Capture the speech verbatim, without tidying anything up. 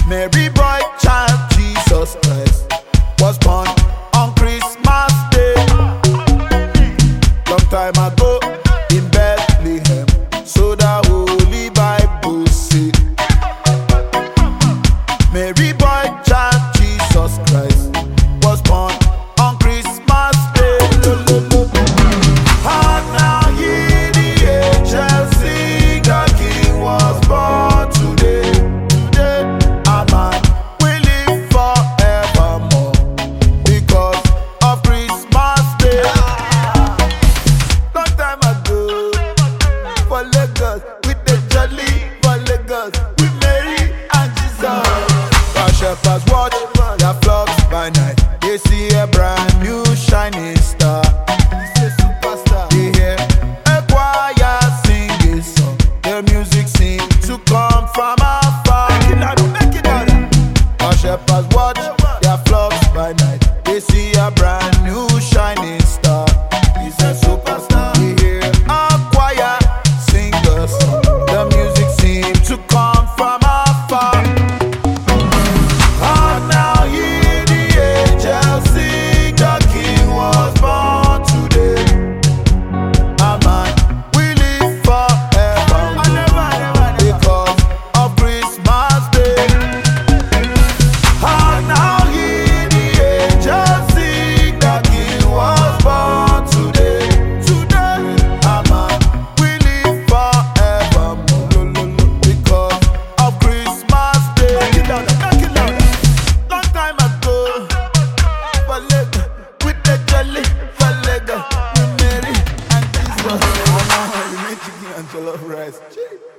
Mary boy child Jesus Christ was born on Christmas Day. Long time ago in Bethlehem, so the Holy Bible say. Mary boy child Jesus Christ was born on Christmas Day. And now ye the angels sing, the King was born today. Today a man will live forevermore because of Christmas Day. Long time ago for Lagos with the jolly, for Lagos with Mary and Jesus. The shepherds watch their flocks by night. They see a brand new shining star. It's a superstar. They hear a choir sing a song. The music seems to come from afar. Make it louder, make it louder. The shepherds watch their flocks by night. They see a brand new shining star. It's a superstar. They hear a choir sing a song. The music seems to come from afar. And now ye the angels sing, the King was born today. A man will live forever because of Christmas Day. And now ye the angels sing, the King was born today. Today a man will live forever because of Christmas Day. Make it louder, make it louder. Long time ago, for Lagos, with the jolly, for Lagos, with Mary and Jesus. Oh, you made chicken and jollof rice.